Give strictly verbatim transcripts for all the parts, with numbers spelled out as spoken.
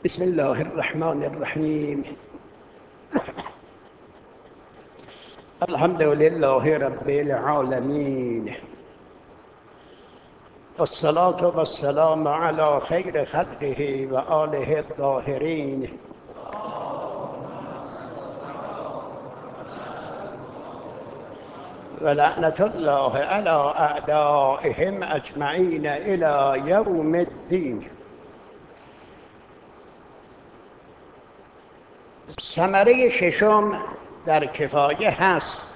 بسم الله الرحمن الرحیم. الحمد لله رب العالمین، والصلاة والسلام على خیر خلقه و آله الطاهرین. و لعنة الله على اعدائهم اجمعین الى یوم الدین. ثمره ششم در کفایه هست.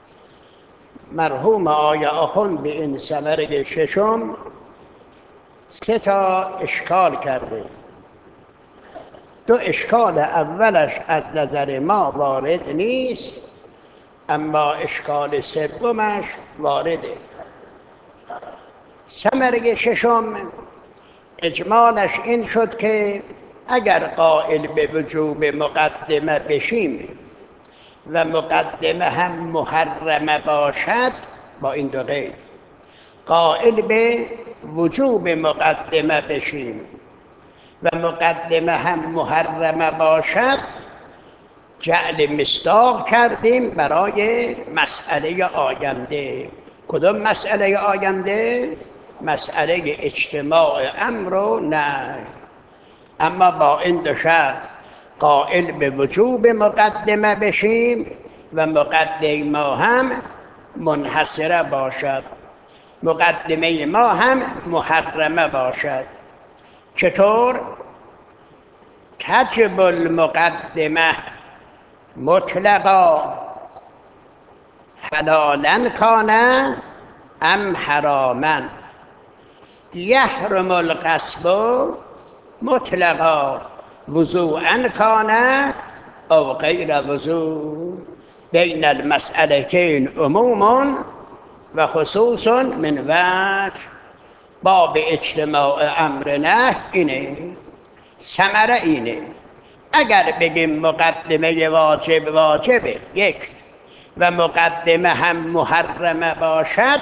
مرحوم آیا آخوند به این ثمره ششم سه تا اشکال کرده. دو اشکال اولش از نظر ما وارد نیست، اما اشکال سومش وارده. ثمره ششم اجمالش این شد که اگر قائل به وجوب مقدمه بشیم و مقدمه هم محرمه باشد، با این دو قید، قائل به وجوب مقدمه بشیم و مقدمه هم محرمه باشد، جعل مصداق کردیم برای مسئله آینده. کدام مسئله آینده؟ مسئله اجتماع امر و نهی. اما با این دو شرط، قائل به وجوب مقدمه بشیم و مقدمه ما هم منحصره باشد، مقدمه ما هم محرمه باشد. چطور؟ تجب المقدمه مطلقا حلالا کان ام حراما، یحرم القصب مطلقا وضوعا کان او غیر وضوع، بین المسئلتین عموم و خصوص من وجه. باب اجتماع امر نه اینه، ثمره اینه. اگر بگیم مقدمه واجب واجبه یک و مقدمه هم محرمه باشد،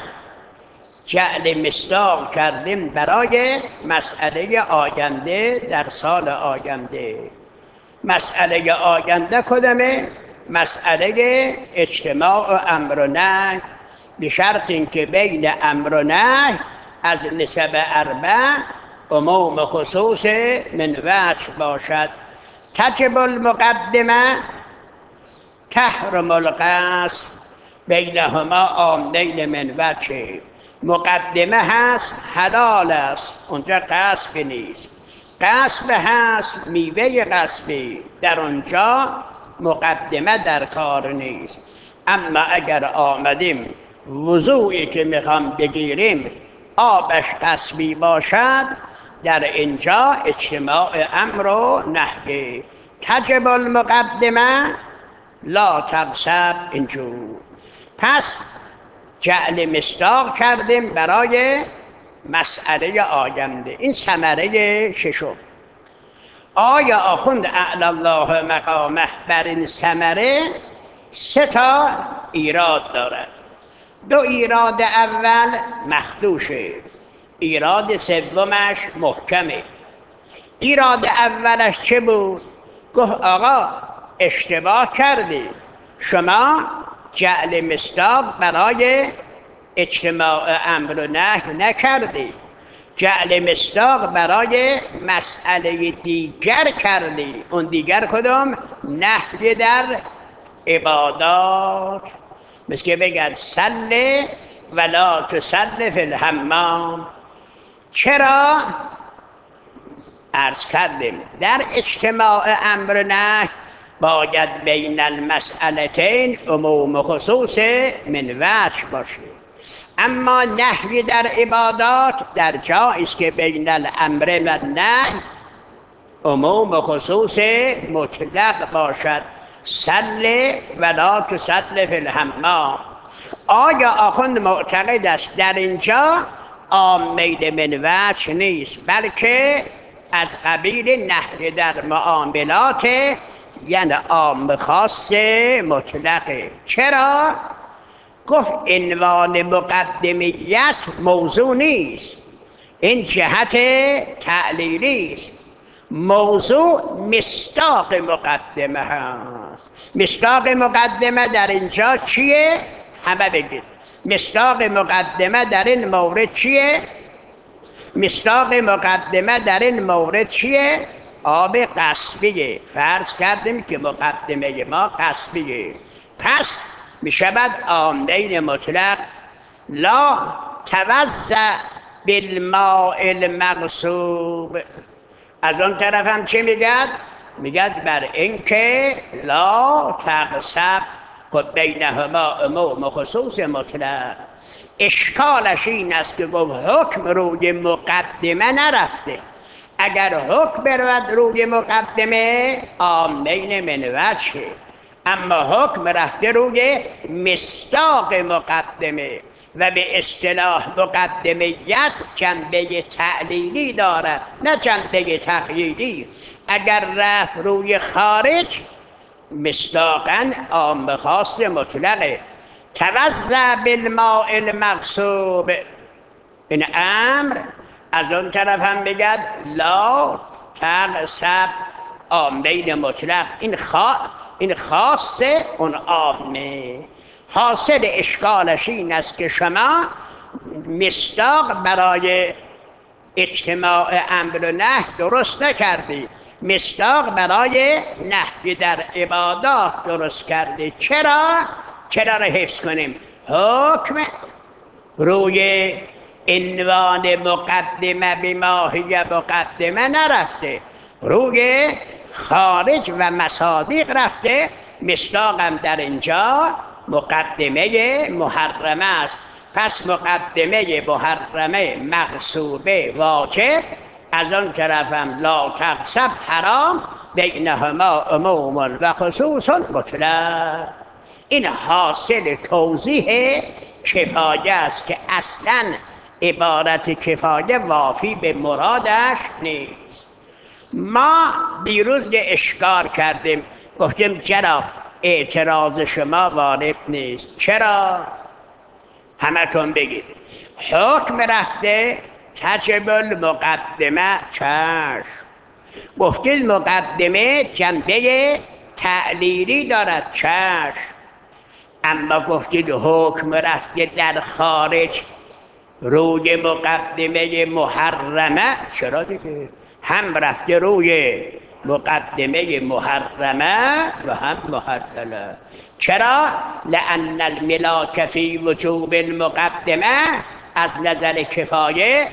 جعل مصداق کردیم برای مسئله آینده در سال آینده. مسئله آینده کدامه؟ مسئله اجتماع امر و نهی، به شرط اینکه بین امر و نهی از نسب اربع عموم خصوص من وجه باشد. تجب المقدمه تحرم القصد، بینهما عاملین من وجه. مقدمه هست حلال است، اونجا قصب نیست. قصب هست میوه قصبی، در اونجا مقدمه در کار نیست. اما اگر آمدیم وضوعی که میخوام بگیریم آبش قصبی باشد، در اینجا اجتماع امر و نهی. تجب المقدمه لا تغصب اینجور. پس جعل مصداق کردیم برای مسئله آینده. این ثمره ششم. آیا آخوند اعلی الله مقامه بر این ثمره سه تا ایراد دارد. دو ایراد اول مخدوشه، ایراد سومش محکمه. ایراد اولش چه بود؟ گفت آقا اشتباه کردی، شما جعل مصداق برای اجتماع امر و نهی نکردی، جعل مصداق برای مسئله دیگر کردی. اون دیگر کدام؟ نهی در عبادات. مثل که بگن صل ولا تصل فی الحمام. چرا؟ عرض کردیم در اجتماع امر و نهی باید بین المسئلتین عموم خصوص من وجه باشه. اما نهی در عبادات در جایی است که بین الامر و النهی عموم خصوص مطلق باشد. صل ولا تصل فی الحمام. آیا آخوند معتقد است در اینجا عامل من وجه نیست، بلکه از قبیل نهی در معاملات، یعنی عام خاص مطلقه. چرا؟ گفت عنوان مقدمیت موضوع نیست، این جهت تعلیلی است. موضوع مصداق مقدمه هست. مصداق مقدمه در اینجا چیه؟ همه بگید مصداق مقدمه در این مورد چیه؟ مصداق مقدمه در این مورد چیه؟ آب غصبیه. فرض کردیم که مقدمه ما غصبیه، پس می شود عاملین مطلق لا توزع بالماء المغصوب. از اون طرف هم چی میگد؟ میگد بر اینکه لا تغصب، خود بینهما عموم و خصوص مطلق. اشکالش این است که گفت حکم روی مقدمه نرفته. اگر حکم برود روی مقدمه عاملین من وجهه، اما حکم رفته روی مصداق مقدمه و به اصطلاح مقدمیت جنبه تعلیلی دارد نه جنبه تقییدی. اگر رفت روی خارج مصداقاً عام خاص مطلقه. توزع بالماء المغصوب، این امر. از اون طرف هم بگد لا تغصب عاملین مطلق، این خاص این خاصه اون عامه. حاصل اشکالش این است که شما مصداق برای اجتماع امر و نهی درست نکردی، مصداق برای نهی در عبادات درست کردی. چرا؟ چرا را حفظ کنیم؟ حکم روی عنوان مقدمه به ماهی مقدمه نرفته، روی خارج و مصادیق رفته. مصداقم در اینجا مقدمه محرمه است. پس مقدمه محرمه مغصوبه واجب، از آن طرفم لا تغصب حرام، بینهما عموم و خصوص مطلق. این حاصل توضیح کفایه است که اصلا عبارت کفایه وافی به مرادش نیست. ما دیروز یه اشکال کردیم، گفتیم چرا اعتراض شما وارد نیست؟ چرا؟ همتون بگید. حکم رفته تجب المقدمه، چشم. گفتید مقدمه جنبه تعلیلی دارد، چشم. اما گفتید حکم رفته در خارج روی مقدمه محرمه، چرا دیگه؟ هم رفته روی مقدمه محرمه و هم محلله. چرا؟ لأن الملاک فی وجوب المقدمه از نظر کفایه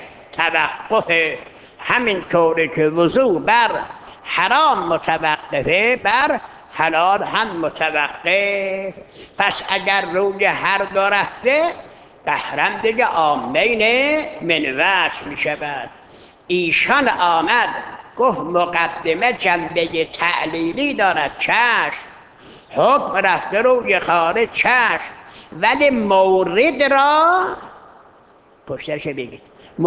توقف، همین طوری که وضوع بر حرام متوقفه بر حلال هم متوقف. پس اگر روی هر دو رفته بهرم دیگه عامین من وجه می شود. ایشان آمد گفت مقدمه جنبه تعلیلی دارد، چشم. حکم رفته روی خارج، چشم. ولی مورد را پشترش بگید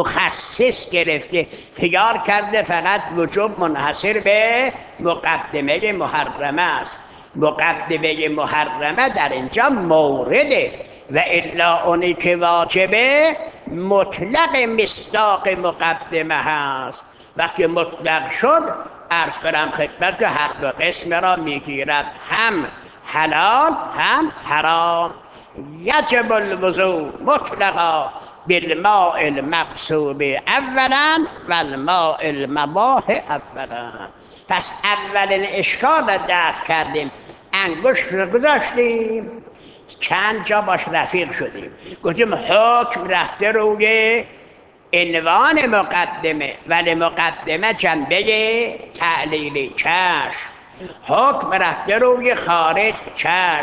مخصص گرفته، خیال کرده فقط وجوب منحصر به مقدمه محرمه است. مقدمه محرمه در اینجا مورده، و الا اونی که واجبه مطلق مصداق مقدمه هست. وقتی مطلق شد عرض کنم خدمت که هر دو قسم را میگیرد، هم حلال هم حرام. یجب الوضوء مطلقا بالماء المغصوب اولا و الماء المباح اولا. پس اولین اشکال را دفع کردیم، انگشت رو گذاشتیم چند جا باش رفیق شدیم، گفتیم حکم رفته روی عنوان مقدمه ولی مقدمه جنبه تعلیلی، چشم. حکم رفته روی خارج، چشم.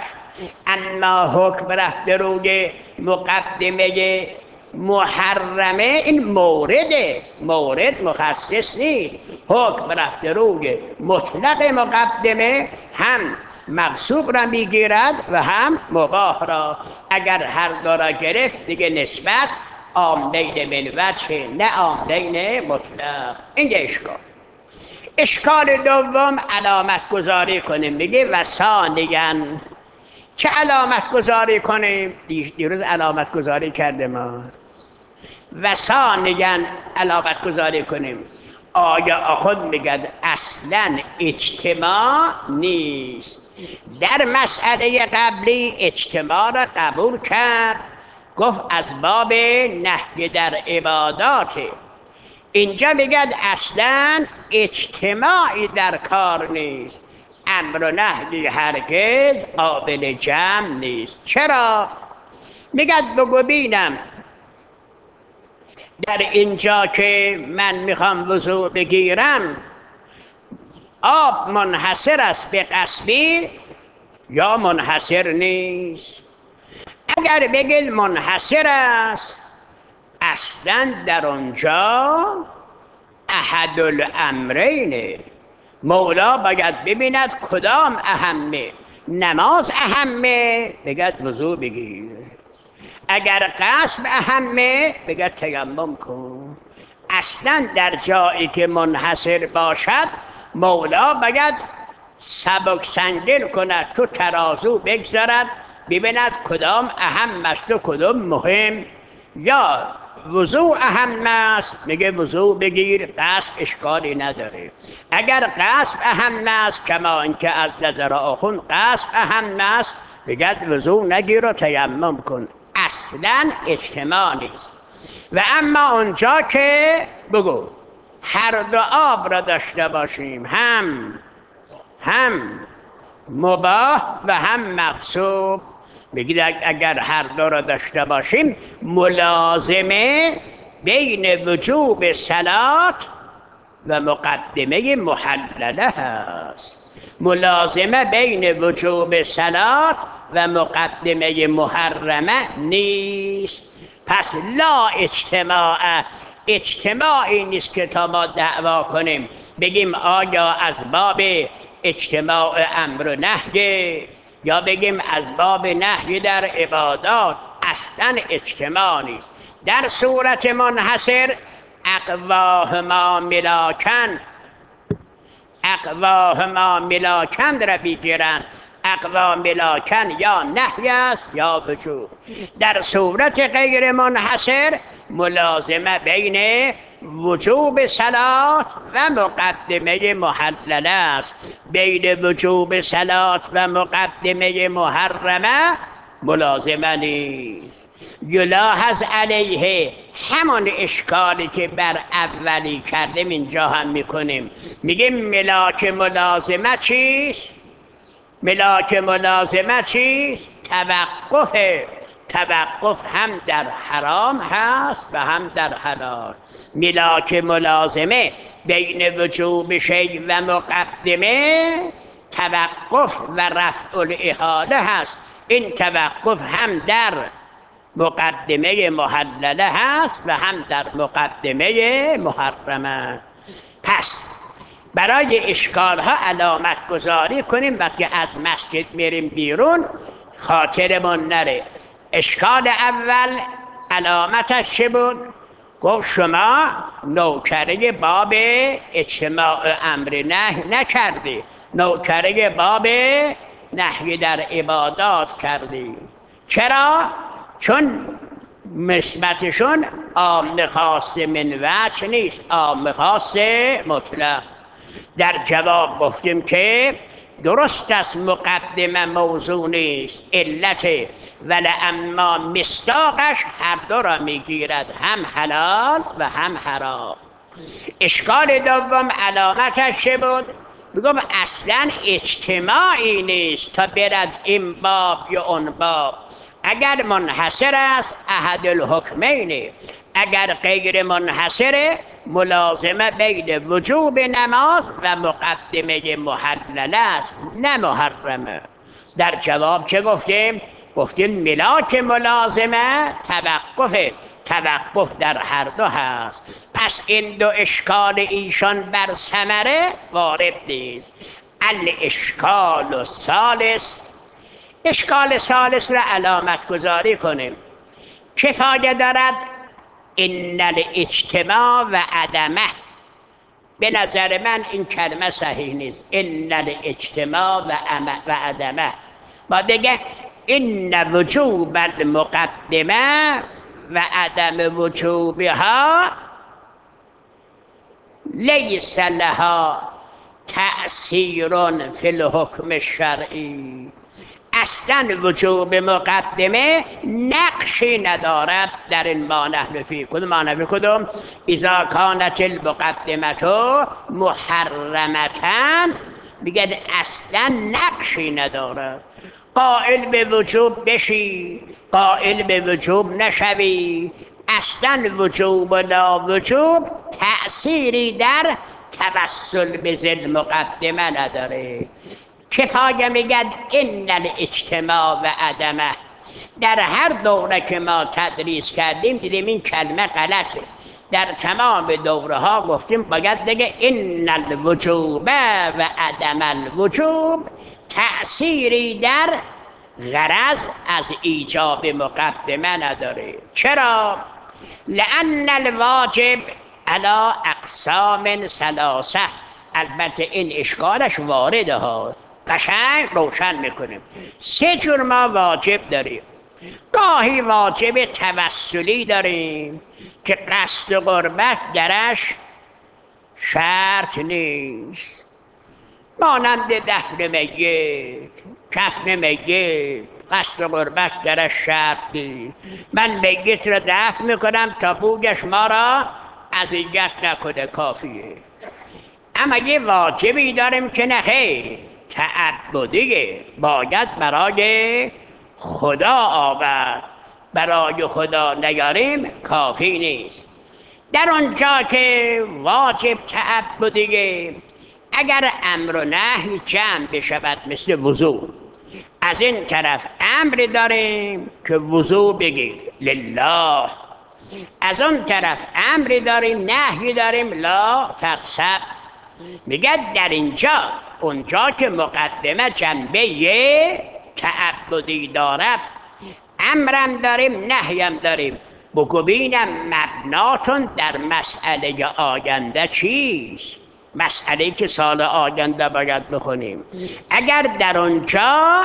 اما حکم رفته روی مقدمه محرمه این مورده، مورد مخصص نیست. حکم رفته روی مطلق مقدمه هم مغصوب را میگیرد و هم مباح را. اگر هر دو را گرفت دیگه نسبت عاملین من وجه نه عاملین مطلق. این اشکال. اشکال دوم علامت گذاری کنیم، میگه و ثانیاً. چه علامت گذاری کنیم؟ دیروز علامت گذاری کرده ما. و ثانیاً علامت گذاری کنیم آیا آخوند میگد اصلا اجتماع نیست. در مسئله قبلی اجتماع را قبول کرد، گفت از باب نهی در عباداته. اینجا میگد اصلا اجتماعی در کار نیست، امر و نهی هرگز قابل جمع نیست. چرا؟ میگد بگو بینم در اینجا که من میخوام وضوء بگیرم آب منحصر است به قصبی یا منحصر نیست؟ اگر بگید منحصر است، اصلا در اونجا احد الامرینه. مولا باید ببیند کدام اهمه. نماز اهمه بگد وضوء بگیر، اگر قصب اهمه بگد تیمم کن. اصلا در جایی که منحصر باشد مولا باید سبک سنگین کند، تو ترازو بگذارد ببیند کدام اهم است و کدام مهم. یا وضوع اهم است میگه وضوع بگیر، قصد اشکالی نداره. اگر قصد اهم است، کما اینکه از نظر آخوند قصد اهم است، بگد وضوع نگیر و تیمم کن. اصلا اجتماع نیست. و اما اونجا که بگو هر دو آب را داشته باشیم، هم هم مباح و هم مغصوب، بگید اگر هر دو را داشته باشیم ملازمه بین وجوب صلات و مقدمه محلله هست. ملازمه بین وجوب صلات و مقدمه محرمه نیست. پس لا اجتماع، اجتماعی نیست که تا ما دعوا کنیم بگیم آیا از باب اجتماع امر و نهی یا بگیم از باب نهی در عبادات. اصلا اجتماع نیست. در صورت منحصر اقواهما ملاکن، اقواهما ملاکن را بگیرن. اقوا ملاکن یا نهی است یا وجوب. در صورت غیر منحصر ملازمه بین وجوب صلات و مقدمه محلله است. بین وجوب صلات و مقدمه محرمه ملازمه نیست. یلاحظ علیه همون اشکالی که بر اولی کردیم اینجا هم میکنیم. میگیم ملاک ملازمه چیست؟ ملاک ملازمه چیست؟ توقف. توقف هم در حرام هست و هم در حلال. ملاک ملازمه بین وجوب شیء و مقدمه توقف و رفع الاحاله هست. این توقف هم در مقدمه محلله هست و هم در مقدمه محرمه. پس برای اشکال ها علامت گذاری کنیم. وقتی از مسجد میریم بیرون خاطرمون نره. اشکال اول علامتش چه بود؟ گفت شما نوکره باب اجتماع امر نهی نکردی، نوکره باب نهی در عبادات کردی. چرا؟ چون نسبتشون عام خاص من وجه نیست، عام خاص مطلق. در جواب گفتیم که درست است مقدمه موضوع نیست، علت، ولی اما مصداقش هر دو را میگیرد، هم حلال و هم حرام. اشکال دوم علامتش چه بود؟ میگم اصلا اجتماعی نیست تا برد این باب یا اون باب. اگر منحصر است احد الحکمین، اگر غیر منحصره ملازمه بین وجوب نماز و مقدمه محلله است نه محرمه. در جواب چه گفتیم؟ گفتیم ملاک ملازمه توقف، توقف در هر دو هست. پس این دو اشکال ایشان بر ثمره وارد نیست. الاشکال الثالث، اشکال ثالث را علامت گذاری کنیم. چه فایده دارد؟ ان الاجتماع و عدمه. به نظر من این کلمه صحیح نیست. ان الاجتماع و عدمه. با دیگه ان وجوب المقدمه و عدم وجوبها لیس لها تأثیر فی الحکم الشرعی. اصلا وجوب مقدمه نقشی ندارد در این ما نحن فی. کدوم ما نحن کدوم؟ اذا کانت المقدمه محرمتا، میگه اصلا نقشی ندارد. قائل به وجوب بشی، قائل به وجوب نشوی، اصلا وجوب و لا وجوب تأثیری در توسل به ذل مقدمه نداره. کفایه میگد ان الاجتماع و عدمه. در هر دوره که ما تدریس کردیم دیدیم این کلمه غلطه. در تمام دوره ها گفتیم باید بگه ان الوجوب و عدم الوجوب تأثیری در غرض از ایجاب مقدمه نداره. چرا؟ لأن الواجب علی اقسام ثلاثه. البته این اشکالش وارده ها، قشنگ روشن میکنیم. سه جور ما واجب داریم. گاهی واجب توسلی داریم که قصد قربت درش شرط نیست، مانند دفن میت، کفن میت، قصد قربت درش شرط نیست. من میت را دفن میکنم تا بویش ما را اذیت نکنه، کافیه. اما یه واجبی داریم که نه، خیر تعبدیه، باید برای خدا آورد. برای خدا نیاریم کافی نیست. در اونجا که واجب تعبدیه، اگر امر و نهی جمع بشود مثل وضو، از این طرف امر داریم که وضو بگیر لله، از اون طرف امر داریم نهی داریم لا تغسل. میگه در اینجا اونجا که مقدمه جنبه تعبدی دارد، امرم داریم نهیم داریم. بگو بینم مبناتون در مسئله آینده چیست؟ مسئله که سال آینده باید بخونیم. اگر در اونجا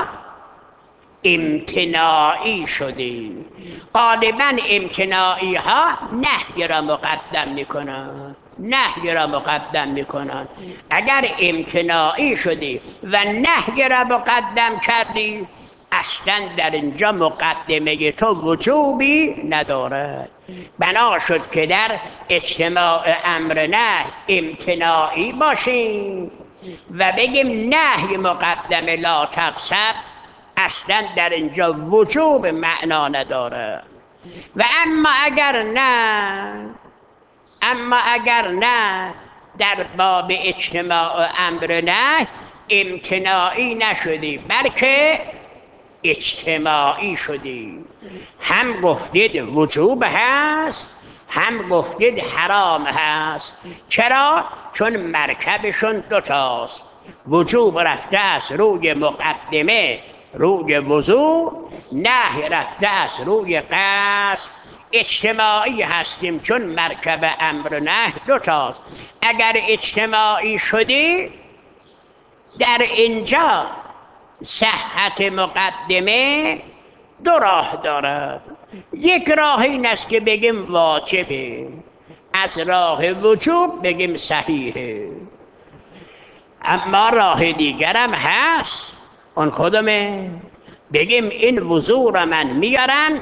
امتناعی شدیم، غالبا امتناعی ها نهی را مقدم میکنن، نهی را مقدم میکنن. اگر امتناعی شدی و نهی را مقدم کردی، اصلا در اینجا مقدمه تو وجوبی ندارد. بنا شد که در اجتماع امر نهی امتناعی باشیم و بگیم نهی مقدمه لا تغسل، اصلا در اینجا وجوب معنا نداره. و اما اگر نه، اما اگر نه در باب اجتماع امر نه امتناعی نشدی بلکه اجتماعی شدی، هم گفتید وجوب هست هم گفتید حرام هست. چرا؟ چون مرکبشون دوتاست. وجوب رفته است روی مقدمه، روی وضو، نهی رفته است روی قصد. اجتماعی هستیم چون مرکب امر نه دوتاست. اگر اجتماعی شدی در اینجا صحت مقدمه دو راه دارد. یک راه این است که بگیم واجبه، از راه وجوب بگیم صحیحه. اما راه دیگرم هست. اون کدومه؟ بگیم این وضو را من میارم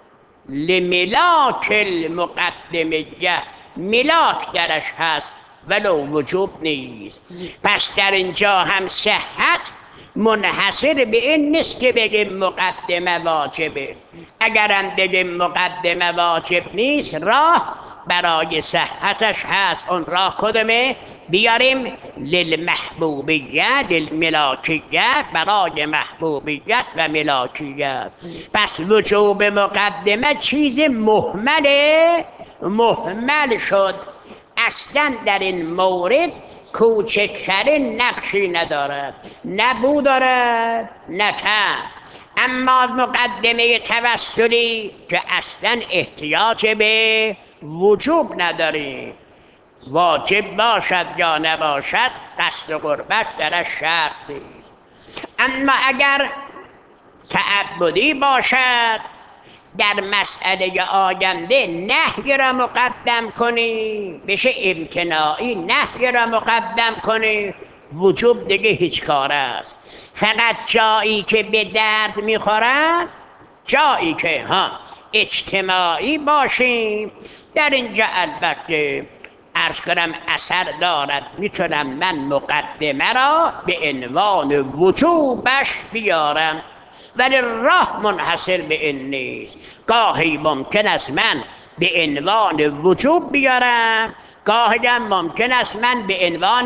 لملاک المقدمیه، ملاک درش هست ولو وجوب نیست. پس در اینجا هم صحت منحصر به این نیست که بگیم مقدمه واجبه. اگرم بگیم مقدمه واجب نیست، راه برای صحتش هست. اون راه کدومه؟ بیاریم للمحبوبیت للملاکیت، برای محبوبیت و ملاکیت. پس وجوب مقدمه چیز مهمله، مهمل شد. اصلا در این مورد کوچکترین نقشی ندارد، نه بو دارد نه کم. اما مقدمه توسلی که اصلا احتیاج به وجوب نداریم، واجب باشد یا نباشد قصد قربت درش شرط نیست. اما اگر تعبدی باشد در مسئله آینده نهی را مقدم کنی بشه امتناعی، نهی را مقدم کنی وجوب دیگه هیچ کار است. فقط جایی که به درد میخورن، جایی که ها اجتماعی باشیم، در اینجا البته عرض کنم اثر دارد، میتونم من مقدمه را به عنوان وجوبش بیارم، ولی راه منحصر به این نیست. گاهی ممکن است من به عنوان وجوب بیارم، گاهی هم ممکن است من به عنوان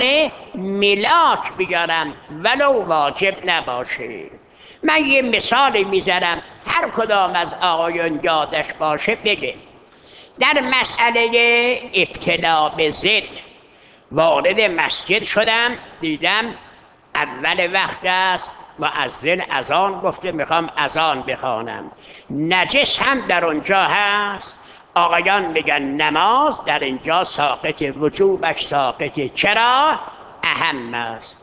ملاک بیارم ولو واجب نباشه. من یه مثال میزنم، هر کدام از آقایان یادش باشه بگه. در مسئله ابتلا به ضد وارد مسجد شدم، دیدم اول وقت است، مؤذن اذان گفته، میخوام اذان بخوانم، نجس هم در اونجا هست. آقایان میگن نماز در اینجا ساقط، وجوبش ساقطه. چرا؟ اهم است.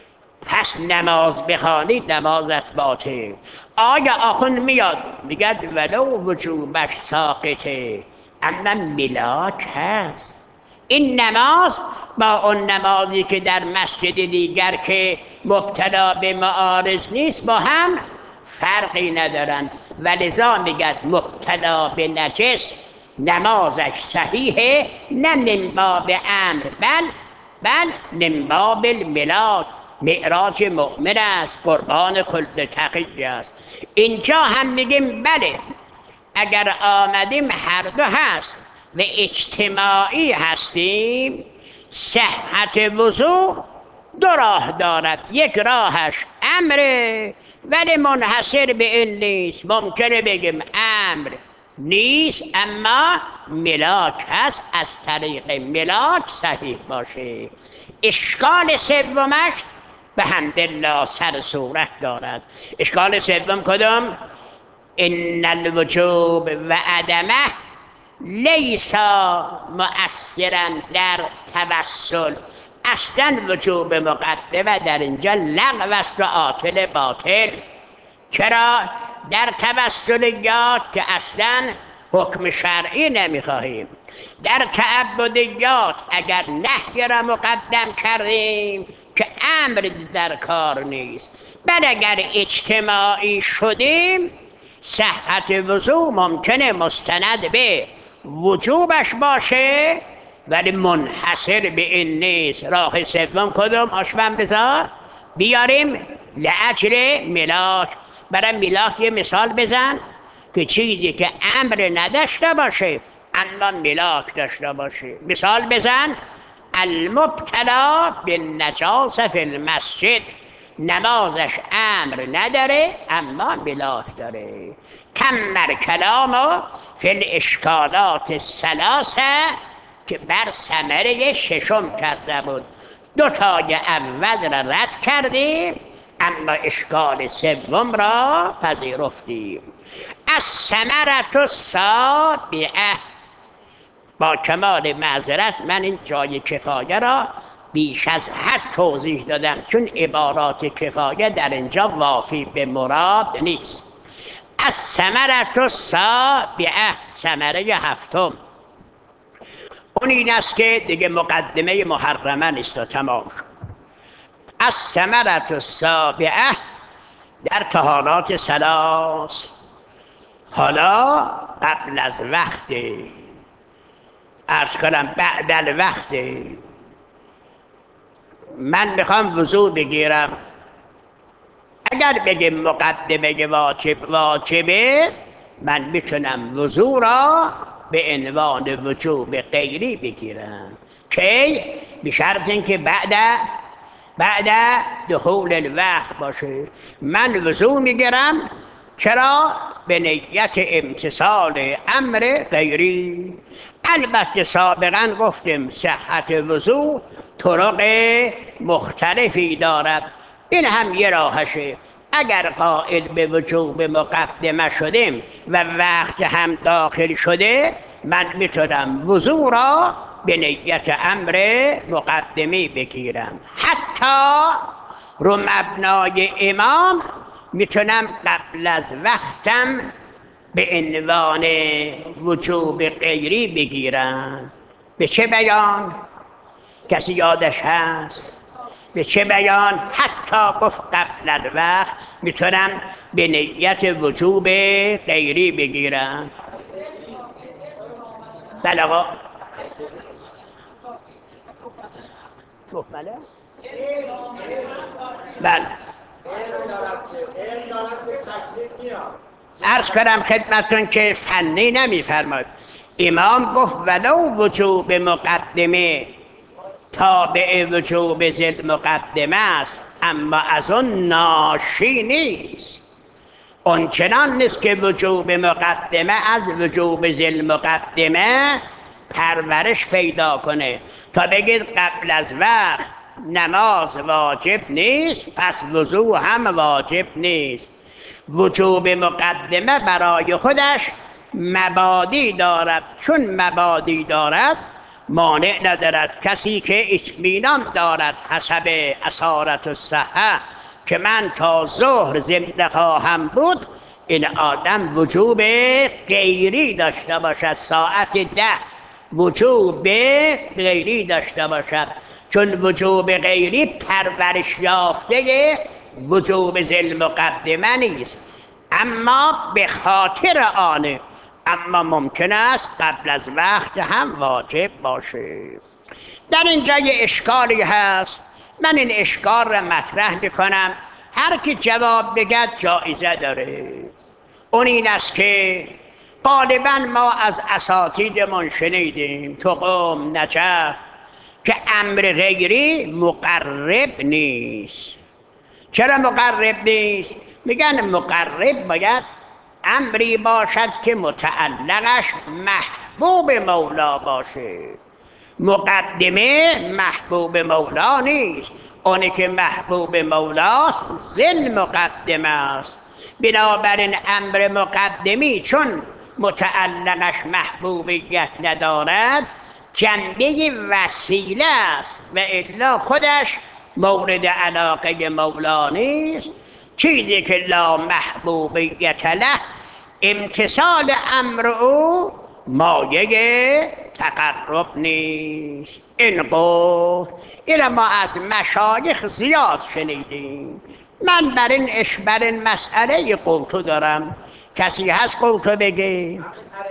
پس نماز بخوانید نمازت باطل. آیا آخوند میاد میگد ولو وجوبش ساقطه اما ملاک هست. این نماز با اون نمازی که در مسجد دیگر که مبتلا به معارض نیست با هم فرقی ندارن، ولذا میگد مبتلا به نجس نمازش صحیحه، نه من باب امر بل بل من باب الملاک. معراج مؤمن است، قربان کل تقی است. اینجا هم میگیم بله اگر آمدیم هر دو هست و اجتماعی هستیم، صحت وضو دو راه دارد، یک راهش امره ولی منحصر به این نیست. ممکنه بگیم امر نیست اما ملاک هست، از طریق ملاک صحیح باشه. اشکال سومش به حمدالله سر صورت دارد. اشکال سوم کدام؟ ان الوجوب و عدمه لیسا مؤثرا در توسل. اصلا وجوب مقدمه در اینجا لغو است و عاطل باطل. چرا؟ در توسلیات که اصلا حکم شرعی نمیخواهیم، در تعبدیات اگر نهی را مقدم کردیم که امر در کار نیست، بل اگر اجتماعی شدیم صحت وضو ممکنه مستند به وجوبش باشه ولی منحصر به این نیست. راه سوم کدوم آشبن بذار بیاریم؟ لأجل ملاک. برای ملاک یه مثال بزن که چیزی که امر نداشته باشه اما ملاک داشته باشه. مثال بزن. المبتلا بالنجاسه فی المسجد، نمازش امر نداره اما ملاک داره. کمر کلامو فی الاشکالات الثلاثه که بر ثمره ششم کرده بود. دو تای اول را رد کردیم اما اشکال سوم را پذیرفتیم. از ثمرة السابعه، با کمال معذرت من این جای کفایه را بیش از حد توضیح دادم چون عبارات کفایه در اینجا وافی به مراد نیست. از ثمرة السابعه، ثمره هفتم، اون این است که دیگه مقدمه محرمه نیست و تمام شد. از ثمرة السابعه در طهارات ثلاث. حالا قبل از وقت، عرض کنم بعد الوقت، من میخوام وضو بگیرم. اگر بگیم مقدمه واجب واجبه، من میتونم وضو را به عنوان وجوب غیری بگیرم. کی؟ به شرط اینکه بعد بعد دخول الوقت باشه. من وضو میگیرم چرا؟ به نیت امتثال امر غیری. البته سابقا گفتیم صحت وضو طرق مختلفی دارد، این هم یه راهشه. اگر قائل به وجوب مقدمه شدیم و وقت هم داخل شده، من میتونم وضو را به نیت امر مقدمی بگیرم. حتی رو مبنای امام میتونم قبل از وقتم به عنوان وجوب غیری بگیرن. به چه بیان؟ کسی یادش هست؟ به چه بیان؟ حتی گفت قبل الوقت میتونم به نیت وجوب غیری بگیرن. بله آقا بله بله عرض کنم خدمتون که فنی نمیفرماد. امام گفت ولو وجوب مقدمه تابع وجوب ذل مقدمه است، اما از اون ناشی نیست. اون چنان نیست که وجوب مقدمه از وجوب ذل مقدمه پرورش پیدا کنه تا بگید قبل از وقت نماز واجب نیست پس وضوء هم واجب نیست. وجوب مقدمه برای خودش مبادی دارد، چون مبادی دارد مانع ندارد. کسی که اطمینان دارد حسب اسارت الصحه که من تا ظهر زنده خواهم بود، این آدم وجوب غیری داشته باشد، ساعت ده وجوب غیری داشته باشد، چون وجوب غیری پرورش یافته وجوب ذل مقدمه نیست، اما به خاطر آنه. اما ممکن است قبل از وقت هم واجب باشه. در اینجا یه اشکالی هست، من این اشکال را مطرح میکنم، هر کی جواب بگد جایزه داره. اون این است که غالبا ما از اساتیدمون شنیدیم تو قم نجف که امر غیری مقرب نیست. چرا مقرب نیست؟ میگن مقرب باید امری باشد که متعلقش محبوب مولا باشه. مقدمه محبوب مولا نیست، اونی که محبوب مولاست ذل مقدمه است. بنابراین امر مقدمی چون متعلقش محبوبیت ندارد جنبه وسیله است و الا خودش مورد علاقه مولا نیست. چیزی که لا محبوبیت له امتثال امر او مایه تقرب نیست. این گفت این ما از مشایخ زیاد شنیدیم. من بر این اش بر این مسئله قلتو دارم. کسی هست قلتو بگه؟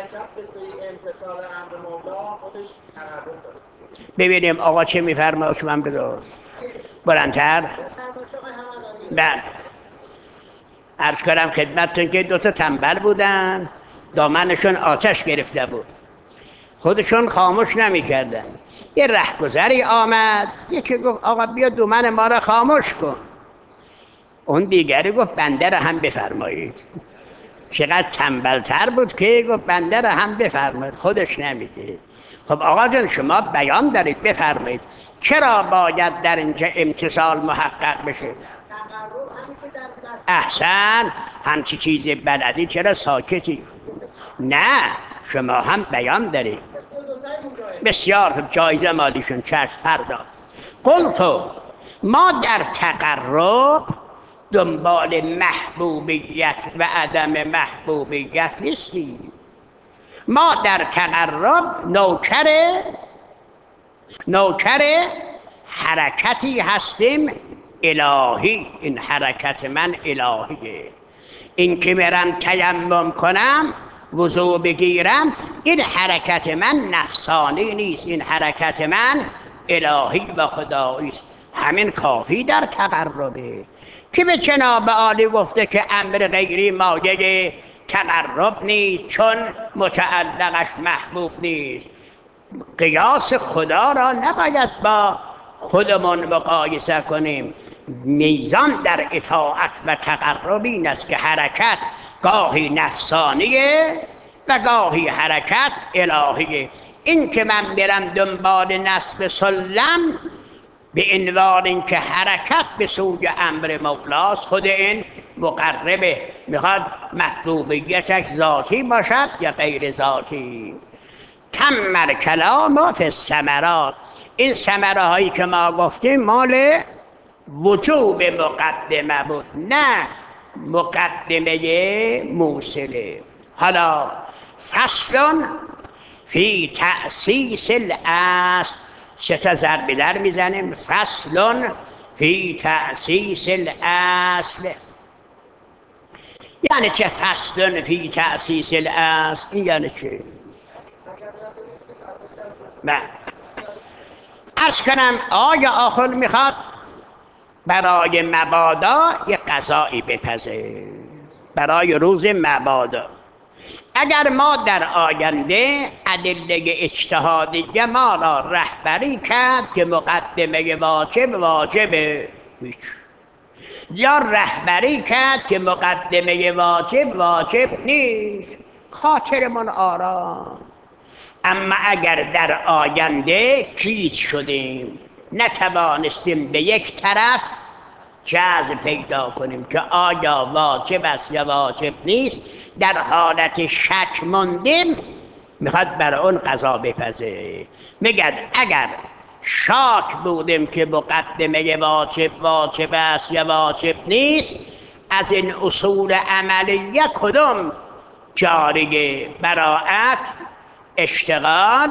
ببینیم آقا چه میفرماید. من بدار بلندتر. بله عرض کنم خدمتتون که دوتا تنبل بودن، دامنشون آتش گرفته بود، خودشون خاموش نمی کردن. یه رهگذری آمد، یکی گفت آقا بیا دامن ما را خاموش کن. اون دیگری گفت بنده را هم بفرمایید. چقدر تنبلتر بود که گفت بنده را هم بفرمایید، خودش نمیگه. خب آقا جان شما بیان دارید، بفرمایید چرا باید در اینجا امتثال محقق بشه؟ احسن، همچی چیزی بلدی چرا ساکتی؟ نه شما هم بیان دارید. بسیار خوب، جایزه مالیشون چشم فردا. قلتو ما در تقرب دنبال محبوبیت و عدم محبوبیت نیستیم. ما در تقرب نوکر نوکر حرکتی هستیم الهی. این حرکت من الهیه. این که میرم تیمم کنم وضو بگیرم این حرکت من نفسانی نیست، این حرکت من الهی و خدایی است. همین کافی در تقربه. که به جناب عالی گفته که امر غیری مایه تقرب نیست چون متعلقش محبوب نیست. قیاس خدا را نباید با خودمون مقایسه کنیم. میزان در اطاعت و تقرب این است که حرکت گاهی نفسانیه و گاهی حرکت الهیه. این که من برم دنبال نصب سلم به عنوان اینکه حرکت به سوی امر مولاست، خود این مقربه. میخواد محبوبیتش ذاتی باشد یا غیر ذاتی. تم کلام فی الثمرات. این ثمره هایی که ما گفتیم مال وجوب مقدمه بود، نه مقدمه موصله. حالا فصل فی تأسیس الاصل، سه تا ضرب در میزنیم. فصل فی تأسیس الاصل یعنی چه؟ فصل فی تأسیس الاصل این یعنی چه؟ نه عرض کنم آیا آخر میخواد برای مبادا یک قضایی بپزه، برای روز مبادا. اگر ما در آینده ادله اجتهادیه ما را رهبری کرد که مقدمه واجب واجبه، یا رهبری کرد که مقدمه واجب واجب نیست، خاطرمون آرام. اما اگر در آینده گیج شدیم، نتوانستیم به یک طرف جذب پیدا کنیم که آیا واجب است یا واجب نیست، در حالت شک موندیم، میخواد برای اون قضا بپزه. میگن اگر شاک بودیم که مقدمه واجب واجب است یا واجب نیست، از این اصول عملیه کدوم جاریه؟ براعت، اشتغال،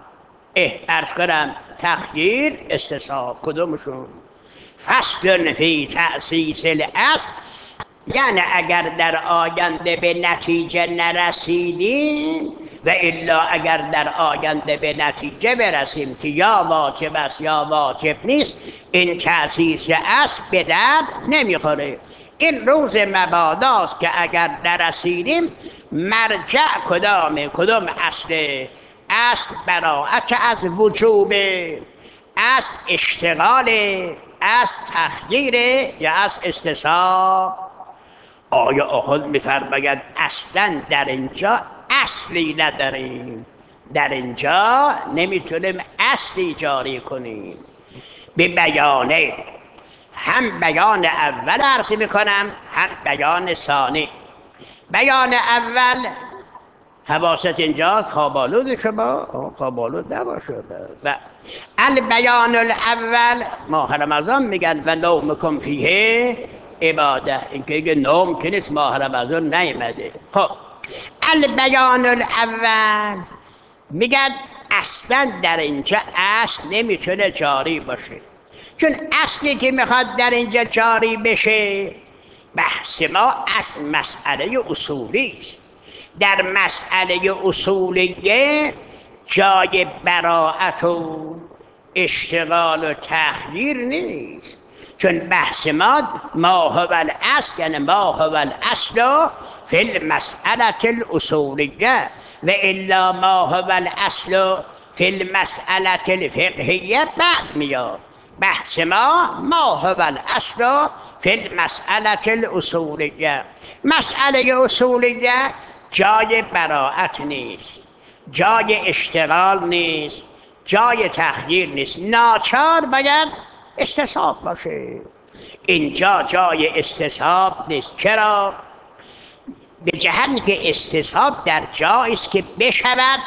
ارز کنم تخییر، استصحاب، کدومشون؟ فصل فی تأسیس الاصل یعنی اگر در آینده به نتیجه نرسیدیم و الا اگر در آینده به نتیجه برسیم که یا واجب است یا واجب نیست، این تأسیس اصل به درد نمیخوره. این روز مباداست که اگر نرسیدیم مرجع کدامه؟ کدام اصل؟ اصل براعت از وجوبه، اصل اشتغاله، اصل تخییره یا اصل استصحاب؟ آیا آخوند میفرماید اصلا در اینجا اصلی نداریم، در اینجا نمیتونیم اصلی جاری کنیم. به بیانه، هم بیان اول عرض میکنم هم بیان ثانی. بیان اول حواست اینجاست، خوابالود شما خوابالود نباشه. و البیان الاول ماه رمضان میگن و نومکم فیه عباده، این که اگه نوم که نیست ماه رمضان نیمده. خب البیان الاول میگن اصلا در اینجا اصل نمیتونه جاری باشه، چون اصلی که میخواد در اینجا جاری بشه بحث ما اصل مسئله اصولی است. در مسئله اصولیه جای براعت و اشتغال و تخییر نیست، چون بحث ما ما هو الاصل، یعنی ما هو الاصل فی المسئله الاصولیه و الا ما هو الاصل فی المسئله الفقهیه بعد میاد. بحث ما ما هو الاصل فی المسئله الاصولیه. مسئله اصولیه جای براعت نیست، جای اشتغال نیست، جای تخییر نیست، ناچار باید استصحاب باشه. اینجا جای استصحاب نیست. چرا؟ به جهت که استصحاب در جایی است که بشود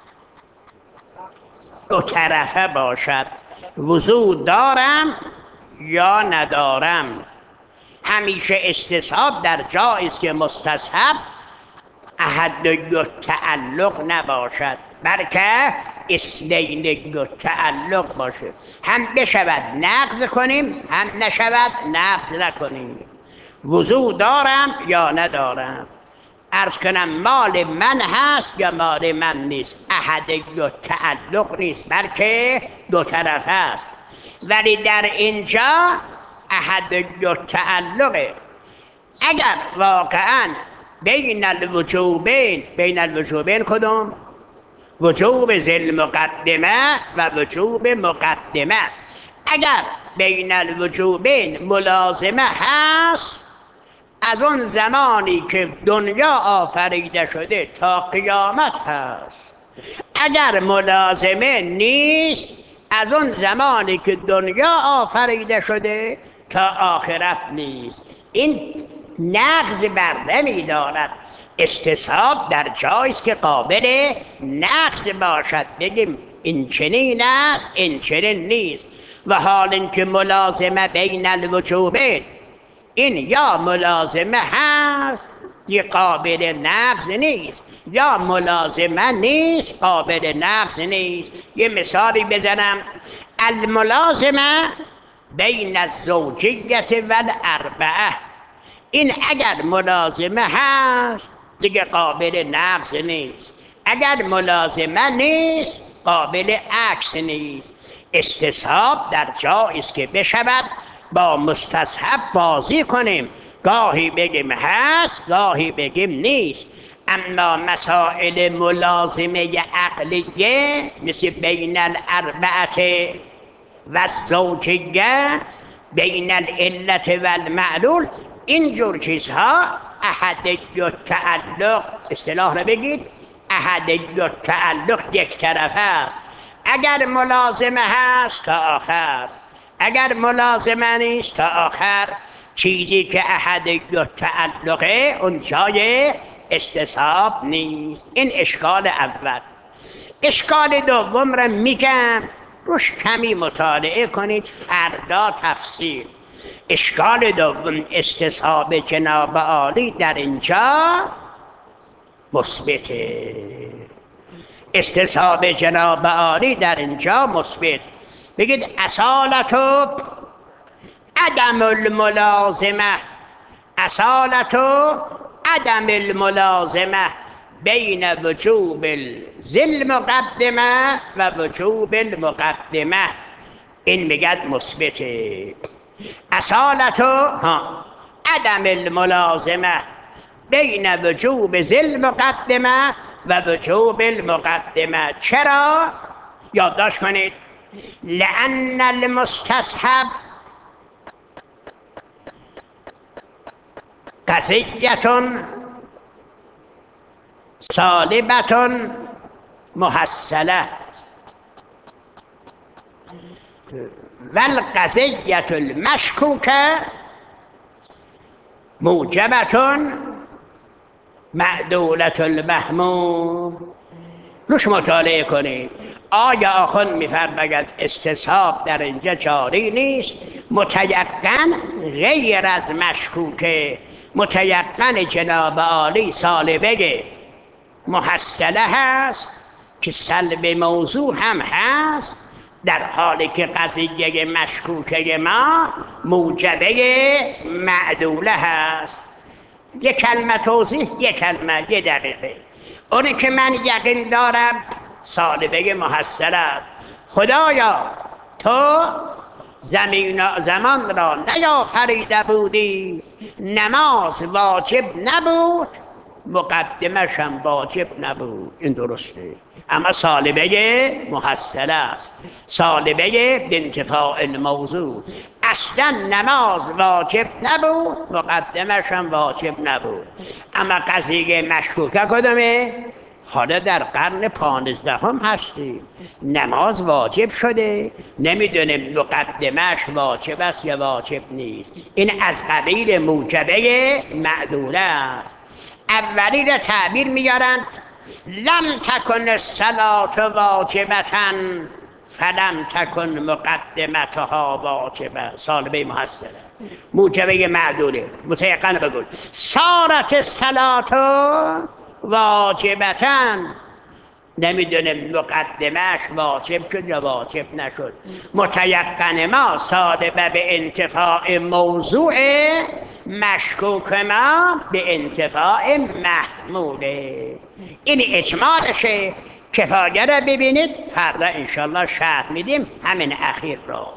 دو طرفه باشد، وضو دارم یا ندارم. همیشه استصحاب در جایی است که مستصحب احد تعلق نباشد، بلکه اثنین تعلق باشه، هم بشود نقض کنیم هم نشود نقض نکنیم. وضو دارم یا ندارم، عرض کنم مال من هست یا مال من نیست، احد تعلق نیست بلکه دو طرفه است. ولی در اینجا احد تعلقه. اگر واقعا بین الوجوبین، بین الوجوبین کدوم؟ وجوب ذی مقدمه و وجوب مقدمه. اگر بین الوجوبین ملازمه هست، از اون زمانی که دنیا آفریده شده تا قیامت هست. اگر ملازمه نیست، از اون زمانی که دنیا آفریده شده تا آخرت نیست. این نقض بر نمی دارد. استصحاب در جاییست که قابل نقض باشد، بگیم این چنین است این چنین نیست. و حال اینکه ملازمه بین الوجوبین، این یا ملازمه هست یه قابل نقض نیست، یا ملازمه نیست قابل نقض نیست. یه مثالی بزنم، الملازمه بین الزوجیت و الاربعه، این اگر ملازمه هست دیگه قابل نقض نیست، اگر ملازمه نیست قابل عکس نیست. استصحاب در جایی است که بشود با مستصحب بازی کنیم، گاهی بگیم هست گاهی بگیم نیست. اما مسائل ملازمه عقلیه مثل بین الاربعه و الزوجیه، بین العلت و المعلول، اینجور چیزها احدی التعلق، اصطلاح رو بگید، احدی التعلق یک طرف است. اگر ملازمه هست تا آخر، اگر ملازمه نیست تا آخر. چیزی که احدی التعلقه اون جای استصحاب نیست. این اشکال اول. اشکال دوم رو میگم، روش کمی مطالعه کنید، فردا تفسیر. اشکال دوم، استصحاب جناب عالی در اینجا مثبته. استصحاب جناب عالی در اینجا مثبت. بگید اصالت و عدم الملازمه، اصالت و عدم الملازمه بین وجوب ذی مقدمه و وجوب المقدمه، این میگد مثبته. اصالت ها عدم الملازمه بین وجوب ذی مقدمه و وجوب المقدمه. چرا؟ یادداشت کنید، لأن المستصحب قضیة سالبة محصلة و القضیة المشکوکه موجبة معدولة المحمول. روش مطالعه کنید. آیا آخوند میفرماید استصحاب در اینجا جاری نیست؟ متیقن غیر از مشکوکه، متیقن جناب عالی سالبه محصله هست که سلب موضوع هم هست، در حالی که قضیه مشکوکه ما موجبه معدوله هست. یک کلمه توضیح، یک کلمه، یک دقیقه. اونی که من یقین دارم سالبه محصل است. خدایا تو زمین زمان را نیافریده بودی، نماز واجب نبود، مقدمش هم واجب نبود. این درسته، اما سالبه محصل است، سالبه بانتفاع الموضوع. اصلا نماز واجب نبود، مقدمش هم واجب نبود. اما قضیه مشکوکه کدومه؟ حالا در قرن پانزدهم هستیم، نماز واجب شده، نمیدونیم مقدمش واجب است یا واجب نیست. این از قبیل موجبه معدوله است. اولی را تعبیر میارند لم تکن الصلاة واجبتا فلم تکن مقدمتها واجبه، سالبه محصله، موجبه معدوله. متیقن بگو صارت الصلاة واجبتا، نمیدونیم مقدمش واجب شد یا واجب نشد. متیقن ما سالبه به انتفاع موضوع، مشکوک ما به انتفاع محموله. این اجمالشه. کفایه را ببینید، فردا انشالله شرح میدیم همین اخیر را.